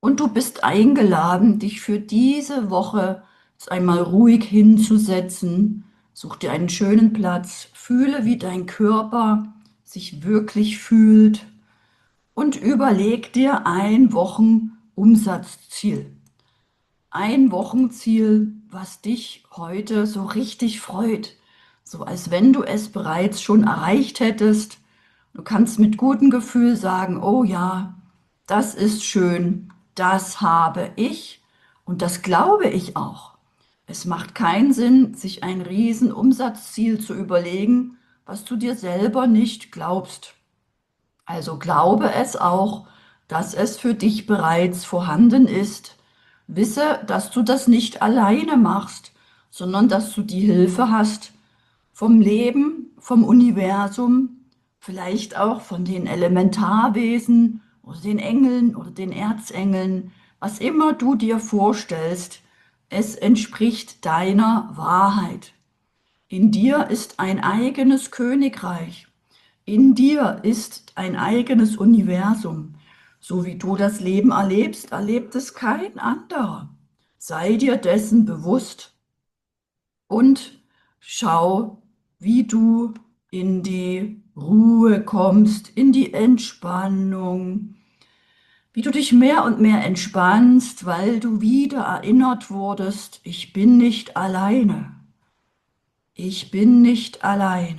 Und du bist eingeladen, dich für diese Woche jetzt einmal ruhig hinzusetzen. Such dir einen schönen Platz, fühle, wie dein Körper sich wirklich fühlt und überleg dir ein Wochenumsatzziel. Ein Wochenziel, was dich heute so richtig freut, so als wenn du es bereits schon erreicht hättest. Du kannst mit gutem Gefühl sagen, oh ja, das ist schön, das habe ich und das glaube ich auch. Es macht keinen Sinn, sich ein Riesenumsatzziel zu überlegen, was du dir selber nicht glaubst. Also glaube es auch, dass es für dich bereits vorhanden ist. Wisse, dass du das nicht alleine machst, sondern dass du die Hilfe hast vom Leben, vom Universum, vielleicht auch von den Elementarwesen oder den Engeln oder den Erzengeln, was immer du dir vorstellst. Es entspricht deiner Wahrheit. In dir ist ein eigenes Königreich. In dir ist ein eigenes Universum. So wie du das Leben erlebst, erlebt es kein anderer. Sei dir dessen bewusst und schau, wie du in die Ruhe kommst, in die Entspannung, wie du dich mehr und mehr entspannst, weil du wieder erinnert wurdest, ich bin nicht alleine. Ich bin nicht alleine.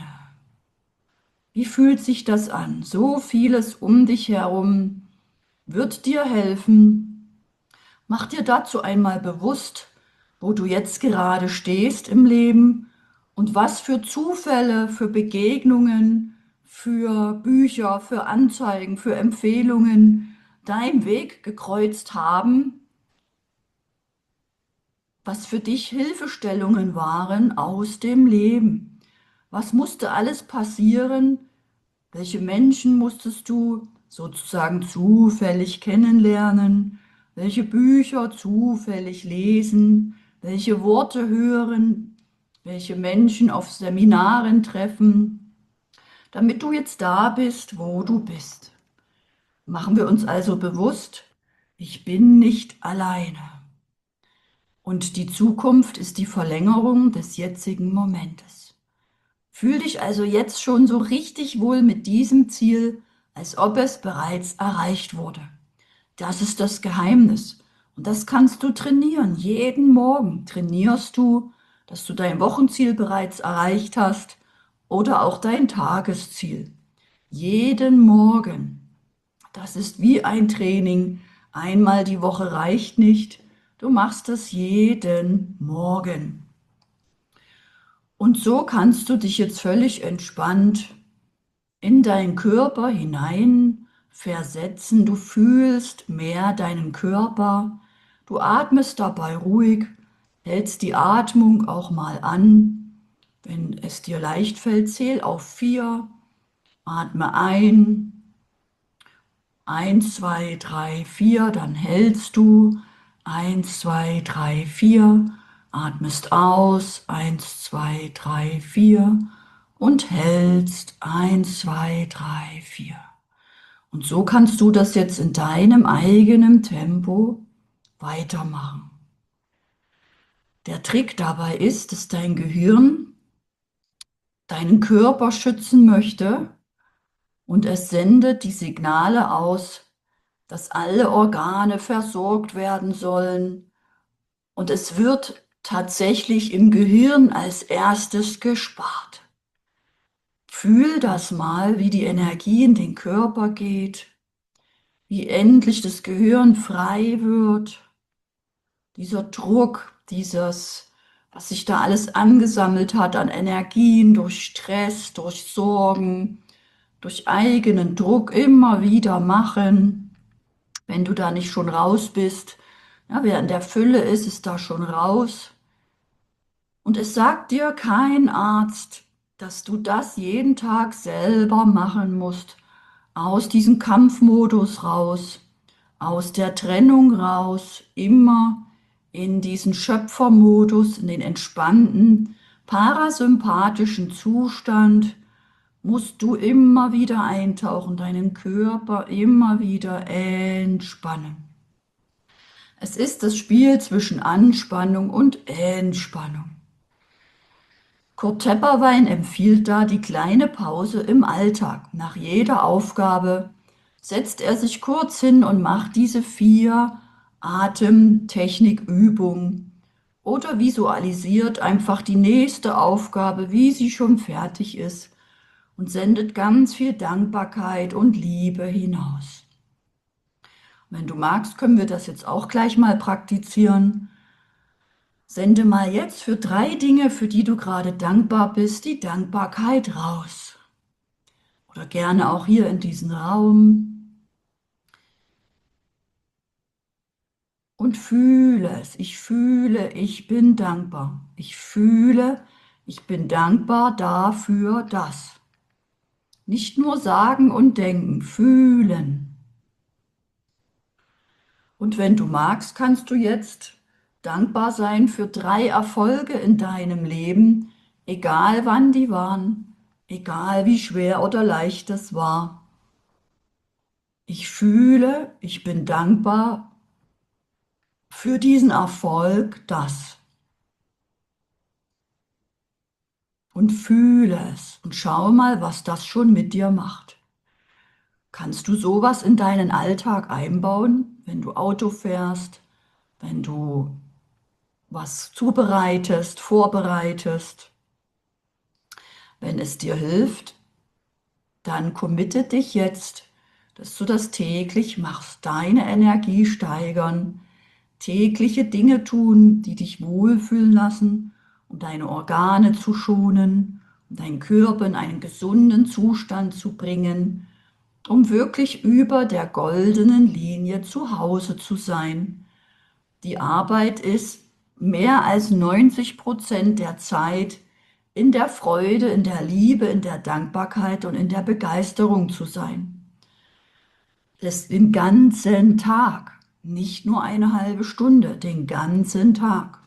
Wie fühlt sich das an? So vieles um dich herum wird dir helfen. Mach dir dazu einmal bewusst, wo du jetzt gerade stehst im Leben und was für Zufälle, für Begegnungen, für Bücher, für Anzeigen, für Empfehlungen dein Weg gekreuzt haben, was für dich Hilfestellungen waren aus dem Leben. Was musste alles passieren? Welche Menschen musstest du sozusagen zufällig kennenlernen? Welche Bücher zufällig lesen? Welche Worte hören? Welche Menschen auf Seminaren treffen? Damit du jetzt da bist, wo du bist. Machen wir uns also bewusst, ich bin nicht alleine. Und die Zukunft ist die Verlängerung des jetzigen Momentes. Fühl dich also jetzt schon so richtig wohl mit diesem Ziel, als ob es bereits erreicht wurde. Das ist das Geheimnis. Und das kannst du trainieren. Jeden Morgen trainierst du, dass du dein Wochenziel bereits erreicht hast oder auch dein Tagesziel. Jeden Morgen. Das ist wie ein Training. Einmal die Woche reicht nicht. Du machst es jeden Morgen. Und so kannst du dich jetzt völlig entspannt in deinen Körper hinein versetzen. Du fühlst mehr deinen Körper. Du atmest dabei ruhig, hältst die Atmung auch mal an. Wenn es dir leicht fällt, zähl auf 4. Atme ein. 1, 2, 3, 4. Dann hältst du. 1, 2, 3, 4. Atmest aus. 1, 2, 3, 4. Und hältst. 1, 2, 3, 4. Und so kannst du das jetzt in deinem eigenen Tempo weitermachen. Der Trick dabei ist, dass dein Gehirn deinen Körper schützen möchte und es sendet die Signale aus, dass alle Organe versorgt werden sollen. Und es wird tatsächlich im Gehirn als erstes gespart. Fühl das mal, wie die Energie in den Körper geht, wie endlich das Gehirn frei wird. Dieser Druck, was sich da alles angesammelt hat an Energien durch Stress, durch Sorgen, durch eigenen Druck immer wieder machen, wenn du da nicht schon raus bist. Ja, wer in der Fülle ist, ist da schon raus. Und es sagt dir kein Arzt, dass du das jeden Tag selber machen musst, aus diesem Kampfmodus raus, aus der Trennung raus, immer in diesen Schöpfermodus, in den entspannten, parasympathischen Zustand, musst du immer wieder eintauchen, deinen Körper immer wieder entspannen. Es ist das Spiel zwischen Anspannung und Entspannung. Kurt Tepperwein empfiehlt da die kleine Pause im Alltag. Nach jeder Aufgabe setzt er sich kurz hin und macht diese 4 Atemtechnikübungen oder visualisiert einfach die nächste Aufgabe, wie sie schon fertig ist und sendet ganz viel Dankbarkeit und Liebe hinaus. Wenn du magst, können wir das jetzt auch gleich mal praktizieren. Sende mal jetzt für 3 Dinge, für die du gerade dankbar bist, die Dankbarkeit raus. Oder gerne auch hier in diesen Raum. Und fühle es. Ich fühle, ich bin dankbar. Ich fühle, ich bin dankbar dafür, dass. Nicht nur sagen und denken, fühlen. Und wenn du magst, kannst du jetzt dankbar sein für 3 Erfolge in deinem Leben, egal wann die waren, egal wie schwer oder leicht es war. Ich fühle, ich bin dankbar für diesen Erfolg, das. Und fühle es und schau mal, was das schon mit dir macht. Kannst du sowas in deinen Alltag einbauen, wenn du Auto fährst, wenn du was zubereitest, vorbereitest? Wenn es dir hilft, dann committe dich jetzt, dass du das täglich machst, deine Energie steigern, tägliche Dinge tun, die dich wohlfühlen lassen, um deine Organe zu schonen, um deinen Körper in einen gesunden Zustand zu bringen, um wirklich über der goldenen Linie zu Hause zu sein. Die Arbeit ist mehr als 90% der Zeit in der Freude, in der Liebe, in der Dankbarkeit und in der Begeisterung zu sein. Das den ganzen Tag, nicht nur eine halbe Stunde, den ganzen Tag.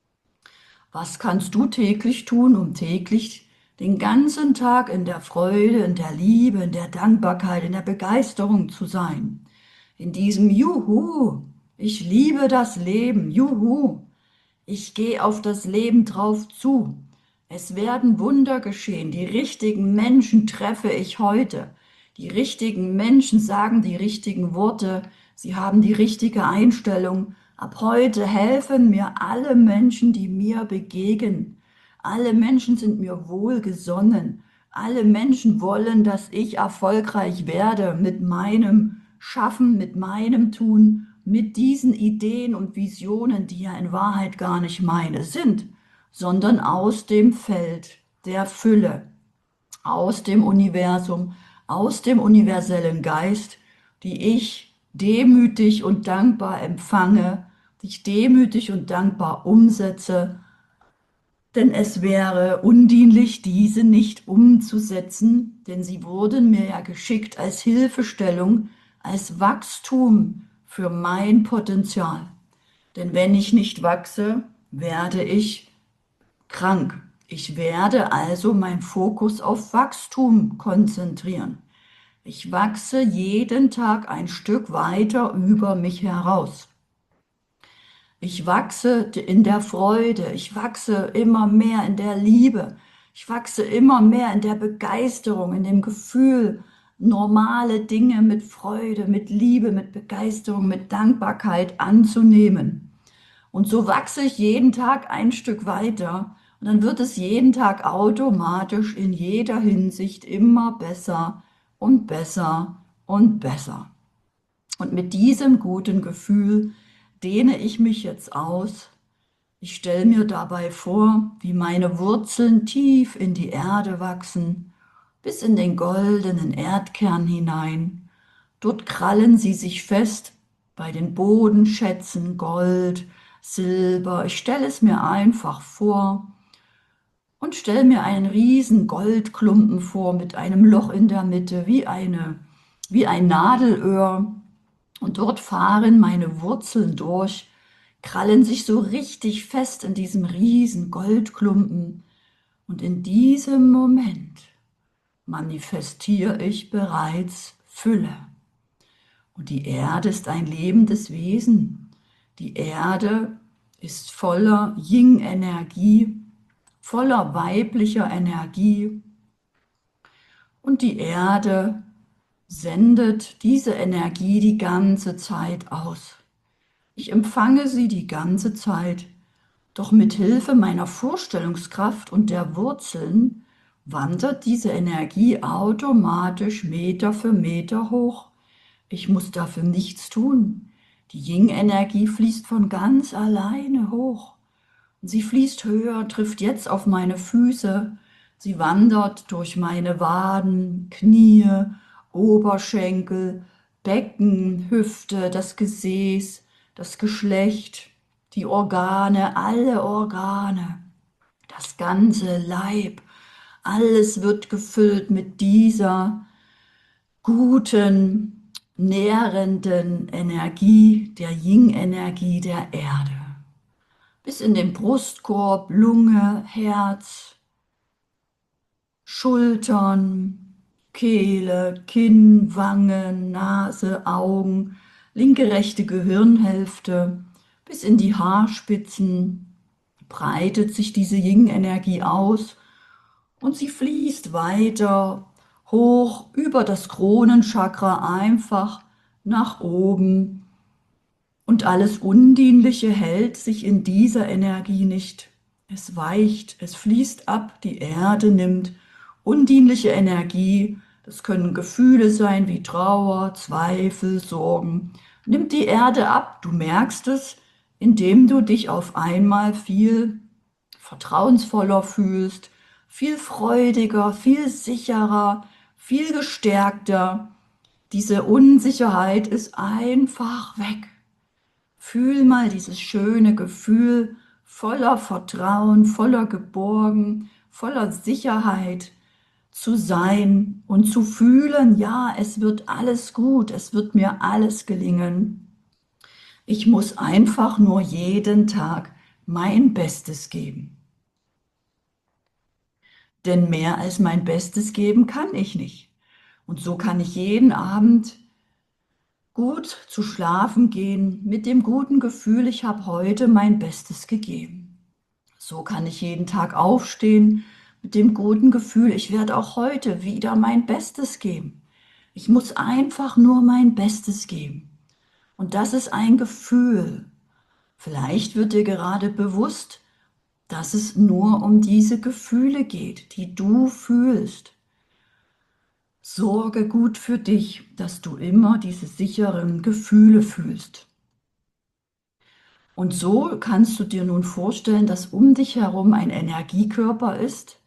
Was kannst du täglich tun, um täglich den ganzen Tag in der Freude, in der Liebe, in der Dankbarkeit, in der Begeisterung zu sein? In diesem Juhu, ich liebe das Leben, Juhu, ich gehe auf das Leben drauf zu. Es werden Wunder geschehen. Die richtigen Menschen treffe ich heute. Die richtigen Menschen sagen die richtigen Worte. Sie haben die richtige Einstellung. Ab heute helfen mir alle Menschen, die mir begegnen. Alle Menschen sind mir wohlgesonnen. Alle Menschen wollen, dass ich erfolgreich werde mit meinem Schaffen, mit meinem Tun, mit diesen Ideen und Visionen, die ja in Wahrheit gar nicht meine sind, sondern aus dem Feld der Fülle, aus dem Universum, aus dem universellen Geist, die ich demütig und dankbar empfange, die ich demütig und dankbar umsetze, denn es wäre undienlich, diese nicht umzusetzen, denn sie wurden mir ja geschickt als Hilfestellung, als Wachstum für mein Potenzial. Denn wenn ich nicht wachse, werde ich krank. Ich werde also meinen Fokus auf Wachstum konzentrieren. Ich wachse jeden Tag ein Stück weiter über mich heraus. Ich wachse in der Freude, ich wachse immer mehr in der Liebe, ich wachse immer mehr in der Begeisterung, in dem Gefühl, normale Dinge mit Freude, mit Liebe, mit Begeisterung, mit Dankbarkeit anzunehmen. Und so wachse ich jeden Tag ein Stück weiter und dann wird es jeden Tag automatisch in jeder Hinsicht immer besser und besser und besser. Und mit diesem guten Gefühl dehne ich mich jetzt aus. Ich stelle mir dabei vor, wie meine Wurzeln tief in die Erde wachsen, bis in den goldenen Erdkern hinein. Dort krallen sie sich fest bei den Bodenschätzen Gold, Silber. Ich stelle es mir einfach vor und stelle mir einen riesen Goldklumpen vor mit einem Loch in der Mitte, wie ein Nadelöhr. Und dort fahren meine Wurzeln durch, krallen sich so richtig fest in diesem riesen Goldklumpen. Und in diesem Moment manifestiere ich bereits Fülle. Und die Erde ist ein lebendes Wesen. Die Erde ist voller Yin-Energie, voller weiblicher Energie und die Erde sendet diese Energie die ganze Zeit aus. Ich empfange sie die ganze Zeit, doch mit Hilfe meiner Vorstellungskraft und der Wurzeln wandert diese Energie automatisch Meter für Meter hoch. Ich muss dafür nichts tun. Die Yin-Energie fließt von ganz alleine hoch. Sie fließt höher, trifft jetzt auf meine Füße. Sie wandert durch meine Waden, Knie, Oberschenkel, Becken, Hüfte, das Gesäß, das Geschlecht, die Organe, alle Organe, das ganze Leib. Alles wird gefüllt mit dieser guten, nährenden Energie, der Yin-Energie der Erde. Bis in den Brustkorb, Lunge, Herz, Schultern, Kehle, Kinn, Wangen, Nase, Augen, linke, rechte Gehirnhälfte, bis in die Haarspitzen breitet sich diese Yin-Energie aus und sie fließt weiter hoch über das Kronenchakra einfach nach oben. Und alles Undienliche hält sich in dieser Energie nicht. Es weicht, es fließt ab, die Erde nimmt undienliche Energie, das können Gefühle sein wie Trauer, Zweifel, Sorgen, nimmt die Erde ab. Du merkst es, indem du dich auf einmal viel vertrauensvoller fühlst, viel freudiger, viel sicherer, viel gestärkter. Diese Unsicherheit ist einfach weg. Fühl mal dieses schöne Gefühl voller Vertrauen, voller Geborgen, voller Sicherheit zu sein und zu fühlen, ja, es wird alles gut, es wird mir alles gelingen. Ich muss einfach nur jeden Tag mein Bestes geben. Denn mehr als mein Bestes geben kann ich nicht. Und so kann ich jeden Abend gut zu schlafen gehen mit dem guten Gefühl, ich habe heute mein Bestes gegeben. So kann ich jeden Tag aufstehen mit dem guten Gefühl, ich werde auch heute wieder mein Bestes geben. Ich muss einfach nur mein Bestes geben. Und das ist ein Gefühl. Vielleicht wird dir gerade bewusst, dass es nur um diese Gefühle geht, die du fühlst. Sorge gut für dich, dass du immer diese sicheren Gefühle fühlst. Und so kannst du dir nun vorstellen, dass um dich herum ein Energiekörper ist,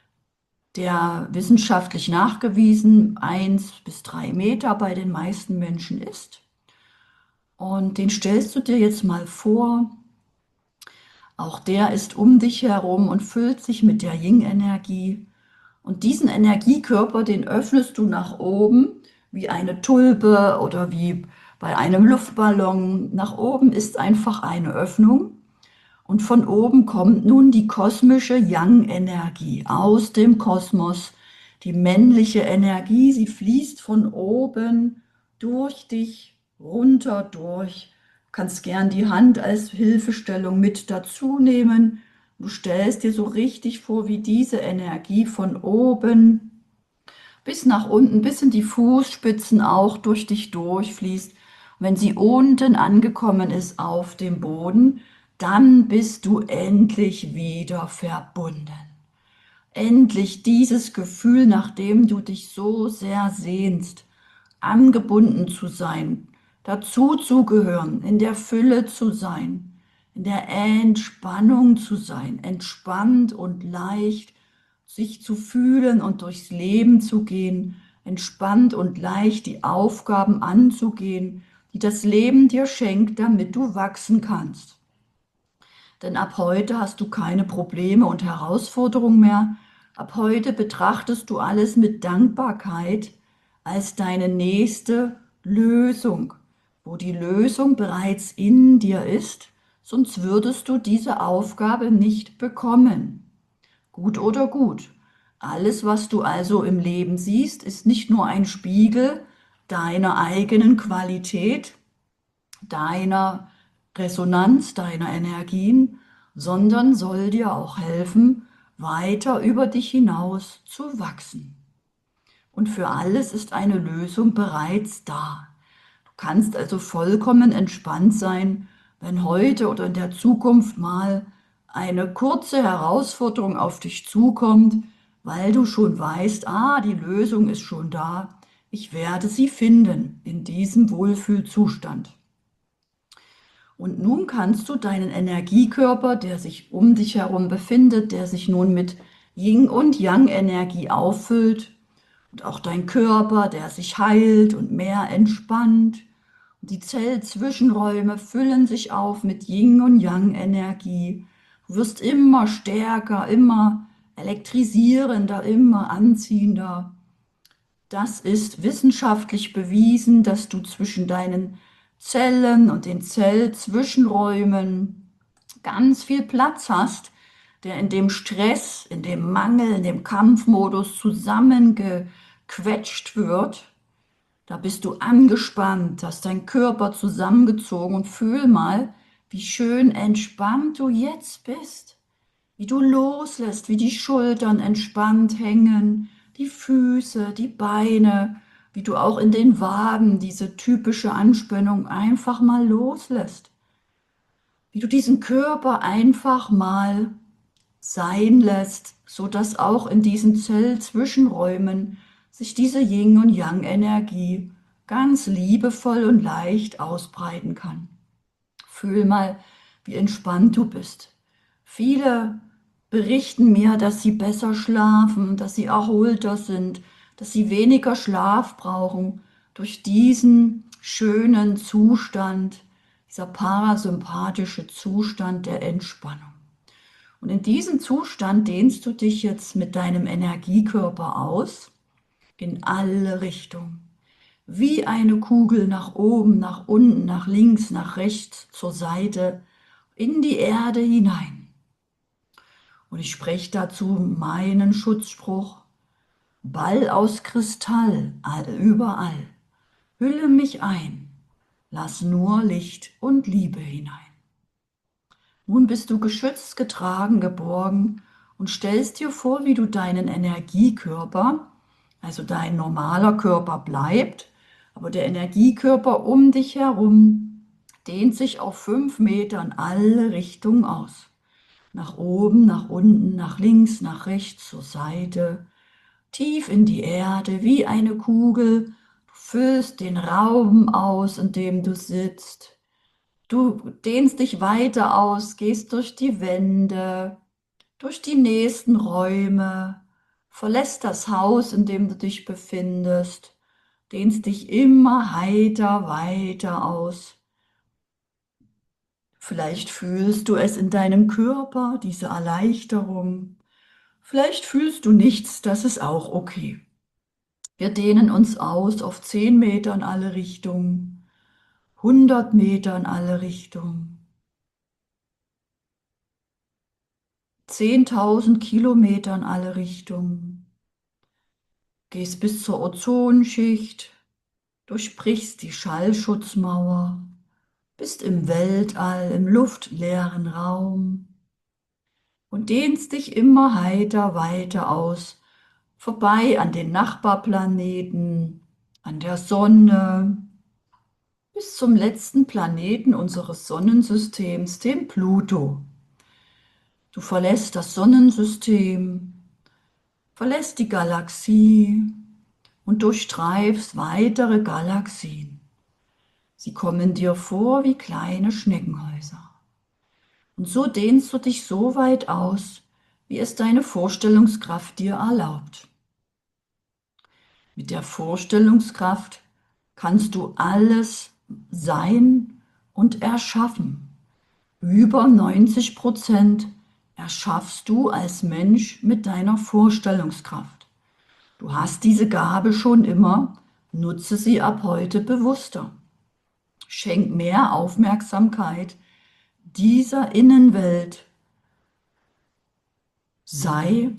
der wissenschaftlich nachgewiesen 1 bis 3 Meter bei den meisten Menschen ist. Und den stellst du dir jetzt mal vor. Auch der ist um dich herum und füllt sich mit der Yin-Energie. Und diesen Energiekörper, den öffnest du nach oben, wie eine Tulpe oder wie bei einem Luftballon. Nach oben ist einfach eine Öffnung. Und von oben kommt nun die kosmische Yang-Energie aus dem Kosmos. Die männliche Energie, sie fließt von oben durch dich runter durch. Du kannst gern die Hand als Hilfestellung mit dazu nehmen. Du stellst dir so richtig vor, wie diese Energie von oben bis nach unten, bis in die Fußspitzen auch durch dich durchfließt. Und wenn sie unten angekommen ist auf dem Boden, dann bist du endlich wieder verbunden. Endlich dieses Gefühl, nach dem du dich so sehr sehnst, angebunden zu sein, dazuzugehören, in der Fülle zu sein, in der Entspannung zu sein, entspannt und leicht sich zu fühlen und durchs Leben zu gehen, entspannt und leicht die Aufgaben anzugehen, die das Leben dir schenkt, damit du wachsen kannst. Denn ab heute hast du keine Probleme und Herausforderungen mehr. Ab heute betrachtest du alles mit Dankbarkeit als deine nächste Lösung, wo die Lösung bereits in dir ist, sonst würdest du diese Aufgabe nicht bekommen. Gut oder gut. Alles, was du also im Leben siehst, ist nicht nur ein Spiegel deiner eigenen Qualität, deiner Resonanz deiner Energien, sondern soll dir auch helfen, weiter über dich hinaus zu wachsen. Und für alles ist eine Lösung bereits da. Du kannst also vollkommen entspannt sein, wenn heute oder in der Zukunft mal eine kurze Herausforderung auf dich zukommt, weil du schon weißt, die Lösung ist schon da. Ich werde sie finden in diesem Wohlfühlzustand. Und nun kannst du deinen Energiekörper, der sich um dich herum befindet, der sich nun mit Yin- und Yang-Energie auffüllt, und auch dein Körper, der sich heilt und mehr entspannt. Die Zellzwischenräume füllen sich auf mit Yin- und Yang-Energie. Du wirst immer stärker, immer elektrisierender, immer anziehender. Das ist wissenschaftlich bewiesen, dass du zwischen deinen Zellen und den Zellzwischenräumen ganz viel Platz hast, der in dem Stress, in dem Mangel, in dem Kampfmodus zusammengequetscht wird. Da bist du angespannt, hast deinen Körper zusammengezogen und fühl mal, wie schön entspannt du jetzt bist, wie du loslässt, wie die Schultern entspannt hängen, die Füße, die Beine, wie du auch in den Waden diese typische Anspannung einfach mal loslässt, wie du diesen Körper einfach mal sein lässt, so dass auch in diesen Zellzwischenräumen sich diese Yin- und Yang-Energie ganz liebevoll und leicht ausbreiten kann. Fühl mal, wie entspannt du bist. Viele berichten mir, dass sie besser schlafen, dass sie erholter sind, dass sie weniger Schlaf brauchen durch diesen schönen Zustand, dieser parasympathische Zustand der Entspannung. Und in diesem Zustand dehnst du dich jetzt mit deinem Energiekörper aus, in alle Richtungen. Wie eine Kugel nach oben, nach unten, nach links, nach rechts, zur Seite, in die Erde hinein. Und ich spreche dazu meinen Schutzspruch: Ball aus Kristall, überall. Hülle mich ein, lass nur Licht und Liebe hinein. Nun bist du geschützt, getragen, geborgen und stellst dir vor, wie du deinen Energiekörper, also dein normaler Körper bleibt, aber der Energiekörper um dich herum dehnt sich auf 5 Meter in alle Richtungen aus. Nach oben, nach unten, nach links, nach rechts, zur Seite, tief in die Erde, wie eine Kugel. Du füllst den Raum aus, in dem du sitzt. Du dehnst dich weiter aus, gehst durch die Wände, durch die nächsten Räume, verlässt das Haus, in dem du dich befindest, dehnst dich immer heiter weiter aus. Vielleicht fühlst du es in deinem Körper, diese Erleichterung. Vielleicht fühlst du nichts, das ist auch okay. Wir dehnen uns aus auf 10 Meter in alle Richtungen, 100 Meter in alle Richtungen. 10.000 Kilometer in alle Richtungen. Gehst bis zur Ozonschicht, durchbrichst die Schallschutzmauer, bist im Weltall, im luftleeren Raum und dehnst dich immer heiter weiter aus, vorbei an den Nachbarplaneten, an der Sonne, bis zum letzten Planeten unseres Sonnensystems, dem Pluto. Du verlässt das Sonnensystem, verlässt die Galaxie und durchstreifst weitere Galaxien. Sie kommen dir vor wie kleine Schneckenhäuser. Und so dehnst du dich so weit aus, wie es deine Vorstellungskraft dir erlaubt. Mit der Vorstellungskraft kannst du alles sein und erschaffen. Über 90% erschaffst du als Mensch mit deiner Vorstellungskraft. Du hast diese Gabe schon immer, nutze sie ab heute bewusster. Schenk mehr Aufmerksamkeit dieser Innenwelt. Sei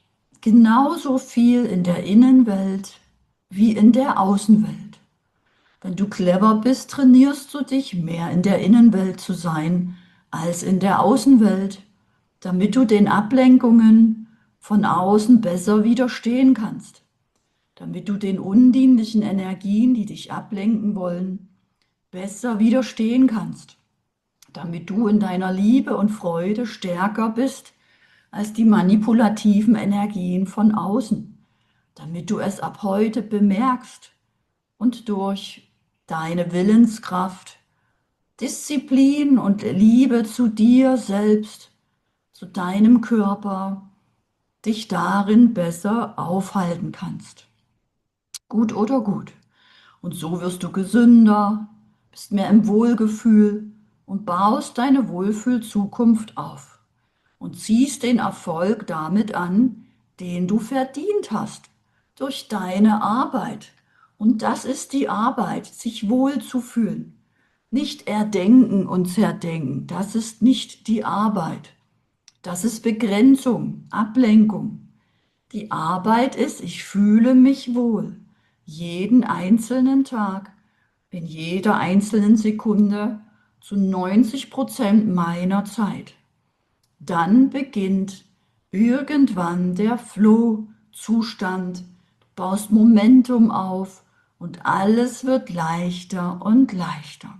genauso viel in der Innenwelt wie in der Außenwelt. Wenn du clever bist, trainierst du dich, mehr in der Innenwelt zu sein als in der Außenwelt, damit du den Ablenkungen von außen besser widerstehen kannst, damit du den undienlichen Energien, die dich ablenken wollen, besser widerstehen kannst, damit du in deiner Liebe und Freude stärker bist als die manipulativen Energien von außen, damit du es ab heute bemerkst und durch deine Willenskraft, Disziplin und Liebe zu dir selbst, zu deinem Körper, dich darin besser aufhalten kannst. Gut oder gut. Und so wirst du gesünder, bist mehr im Wohlgefühl und baust deine Wohlfühlzukunft auf und ziehst den Erfolg damit an, den du verdient hast, durch deine Arbeit. Und das ist die Arbeit, sich wohlzufühlen. Nicht erdenken und zerdenken, das ist nicht die Arbeit. Das ist Begrenzung, Ablenkung. Die Arbeit ist, ich fühle mich wohl, jeden einzelnen Tag, in jeder einzelnen Sekunde, zu 90% meiner Zeit. Dann beginnt irgendwann der Flow-Zustand. Du baust Momentum auf und alles wird leichter und leichter.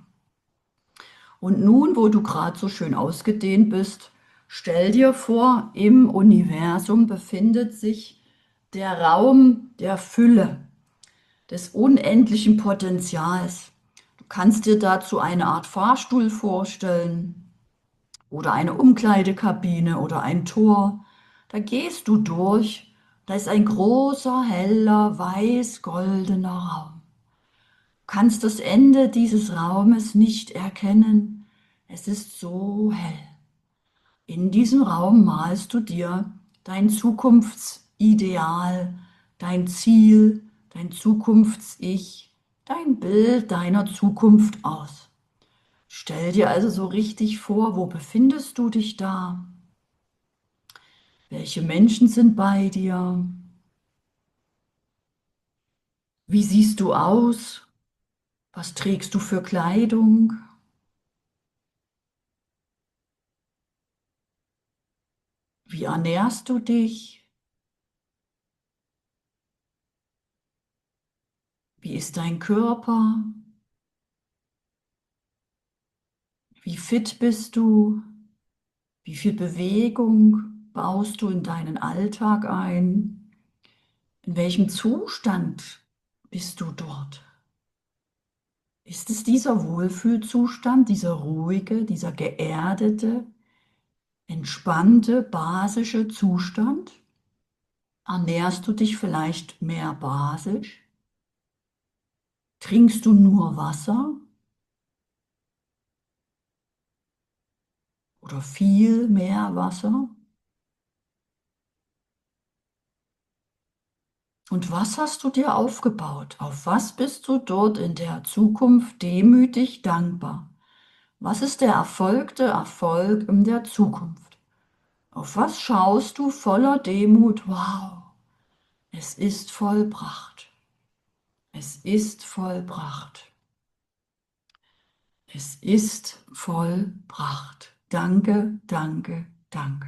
Und nun, wo du gerade so schön ausgedehnt bist, stell dir vor, im Universum befindet sich der Raum der Fülle, des unendlichen Potenzials. Du kannst dir dazu eine Art Fahrstuhl vorstellen oder eine Umkleidekabine oder ein Tor. Da gehst du durch, da ist ein großer, heller, weiß-goldener Raum. Du kannst das Ende dieses Raumes nicht erkennen. Es ist so hell. In diesem Raum malst du dir dein Zukunftsideal, dein Ziel, dein Zukunfts-Ich, dein Bild deiner Zukunft aus. Stell dir also so richtig vor, wo befindest du dich da? Welche Menschen sind bei dir? Wie siehst du aus? Was trägst du für Kleidung? Wie ernährst du dich? Wie ist dein Körper? Wie fit bist du? Wie viel Bewegung baust du in deinen Alltag ein? In welchem Zustand bist du dort? Ist es dieser Wohlfühlzustand, dieser ruhige, dieser geerdete, entspannte, basische Zustand? Ernährst du dich vielleicht mehr basisch? Trinkst du nur Wasser oder viel mehr Wasser? Und was hast du dir aufgebaut? Auf was bist du dort in der Zukunft demütig dankbar? Was ist der Erfolg in der Zukunft? Auf was schaust du voller Demut? Wow, es ist vollbracht. Es ist vollbracht. Es ist vollbracht. Danke, danke, danke.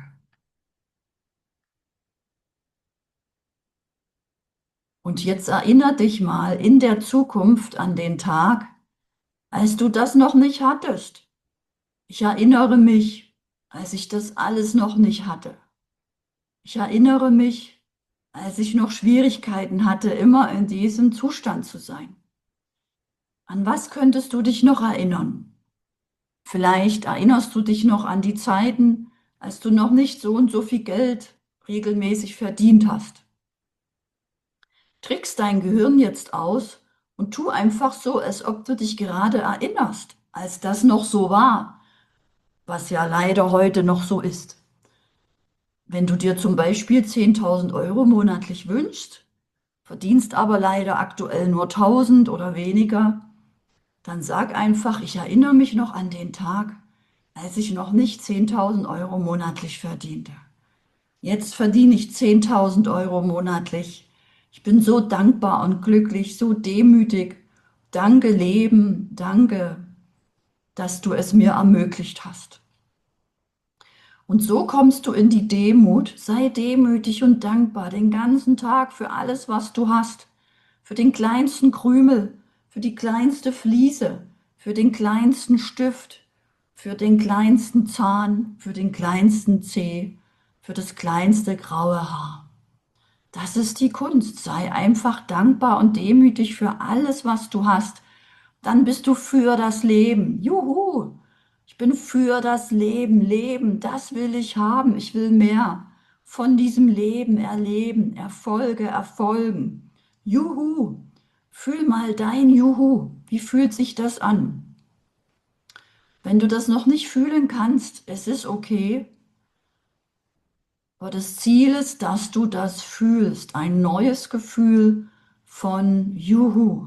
Und jetzt erinnere dich mal in der Zukunft an den Tag, als du das noch nicht hattest. Ich erinnere mich, als ich das alles noch nicht hatte. Ich erinnere mich, als ich noch Schwierigkeiten hatte, immer in diesem Zustand zu sein. An was könntest du dich noch erinnern? Vielleicht erinnerst du dich noch an die Zeiten, als du noch nicht so und so viel Geld regelmäßig verdient hast. Trickst dein Gehirn jetzt aus und tu einfach so, als ob du dich gerade erinnerst, als das noch so war, was ja leider heute noch so ist. Wenn du dir zum Beispiel 10.000 Euro monatlich wünschst, verdienst aber leider aktuell nur 1.000 oder weniger, dann sag einfach, ich erinnere mich noch an den Tag, als ich noch nicht 10.000 Euro monatlich verdiente. Jetzt verdiene ich 10.000 Euro monatlich. Ich bin so dankbar und glücklich, so demütig Danke, Leben, danke, dass du es mir ermöglicht hast. Und so kommst du in die Demut. Sei demütig und dankbar den ganzen Tag für alles, was du hast. Für den kleinsten Krümel, für die kleinste Fliese, für den kleinsten Stift, für den kleinsten Zahn, für den kleinsten Zeh, für das kleinste graue Haar. Das ist die Kunst. Sei einfach dankbar und demütig für alles, was du hast. Dann bist du für das Leben. Juhu! Ich bin für das Leben. Leben, das will ich haben. Ich will mehr von diesem Leben erleben. Erfolge, erfolgen. Juhu! Fühl mal dein Juhu. Wie fühlt sich das an? Wenn du das noch nicht fühlen kannst, es ist okay. Aber das Ziel ist, dass du das fühlst. Ein neues Gefühl von Juhu.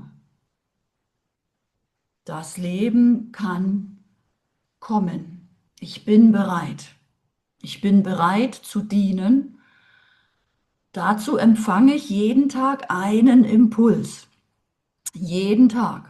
Das Leben kann kommen. Ich bin bereit. Ich bin bereit zu dienen. Dazu empfange ich jeden Tag einen Impuls. Jeden Tag.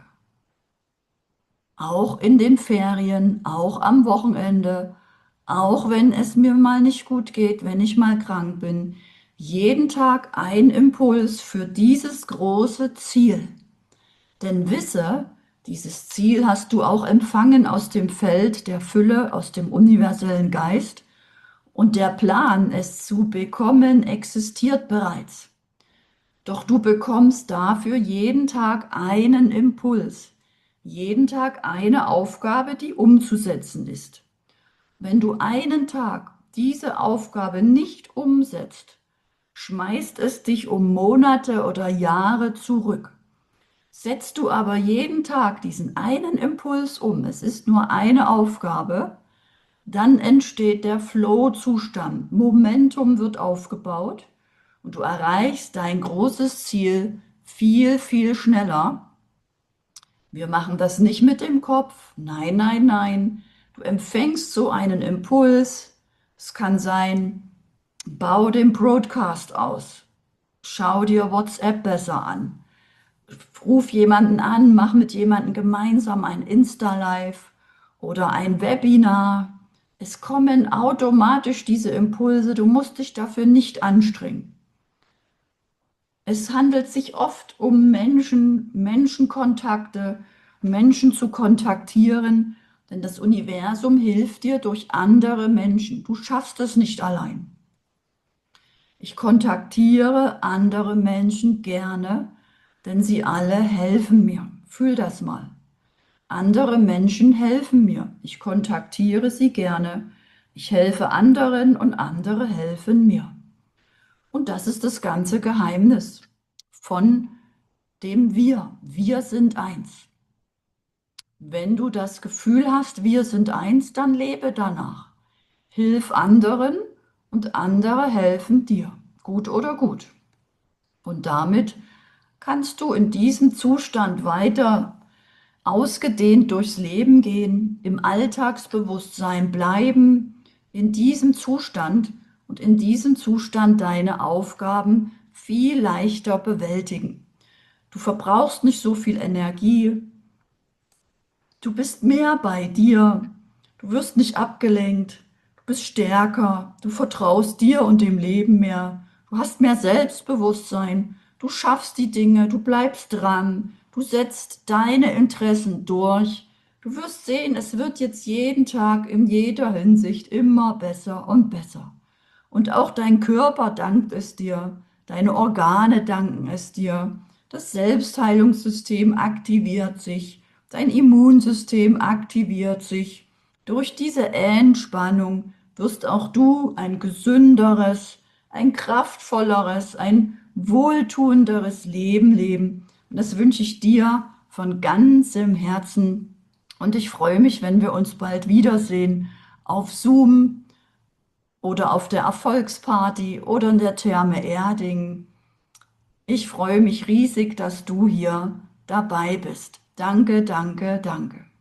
Auch in den Ferien, auch am Wochenende, auch wenn es mir mal nicht gut geht, wenn ich mal krank bin. Jeden Tag ein Impuls für dieses große Ziel. Denn wisse, dieses Ziel hast du auch empfangen aus dem Feld der Fülle, aus dem universellen Geist. Und der Plan, es zu bekommen, existiert bereits. Doch du bekommst dafür jeden Tag einen Impuls, jeden Tag eine Aufgabe, die umzusetzen ist. Wenn du einen Tag diese Aufgabe nicht umsetzt, schmeißt es dich um Monate oder Jahre zurück. Setzt du aber jeden Tag diesen einen Impuls um, es ist nur eine Aufgabe, dann entsteht der Flow-Zustand. Momentum wird aufgebaut und du erreichst dein großes Ziel viel, viel schneller. Wir machen das nicht mit dem Kopf. Nein, nein, nein. Du empfängst so einen Impuls. Es kann sein, bau den Broadcast aus. Schau dir WhatsApp besser an. Ruf jemanden an, mach mit jemandem gemeinsam ein Insta-Live oder ein Webinar. Es kommen automatisch diese Impulse, du musst dich dafür nicht anstrengen. Es handelt sich oft um Menschen, Menschenkontakte, Menschen zu kontaktieren, denn das Universum hilft dir durch andere Menschen. Du schaffst es nicht allein. Ich kontaktiere andere Menschen gerne, denn sie alle helfen mir. Fühl das mal. Andere Menschen helfen mir. Ich kontaktiere sie gerne. Ich helfe anderen und andere helfen mir. Und das ist das ganze Geheimnis von dem Wir. Wir sind eins. Wenn du das Gefühl hast, wir sind eins, dann lebe danach. Hilf anderen und andere helfen dir. Gut oder gut. Und damit kannst du in diesem Zustand weiter ausgedehnt durchs Leben gehen, im Alltagsbewusstsein bleiben, in diesem Zustand und in diesem Zustand deine Aufgaben viel leichter bewältigen. Du verbrauchst nicht so viel Energie, du bist mehr bei dir, du wirst nicht abgelenkt, du bist stärker, du vertraust dir und dem Leben mehr, du hast mehr Selbstbewusstsein, du schaffst die Dinge, du bleibst dran, du setzt deine Interessen durch. Du wirst sehen, es wird jetzt jeden Tag in jeder Hinsicht immer besser und besser. Und auch dein Körper dankt es dir, deine Organe danken es dir, das Selbstheilungssystem aktiviert sich, dein Immunsystem aktiviert sich. Durch diese Entspannung wirst auch du ein gesünderes, ein kraftvolleres, ein wohltuenderes Leben leben. Und das wünsche ich dir von ganzem Herzen. Und ich freue mich, wenn wir uns bald wiedersehen auf Zoom oder auf der Erfolgsparty oder in der Therme Erding. Ich freue mich riesig, dass du hier dabei bist. Danke, danke, danke.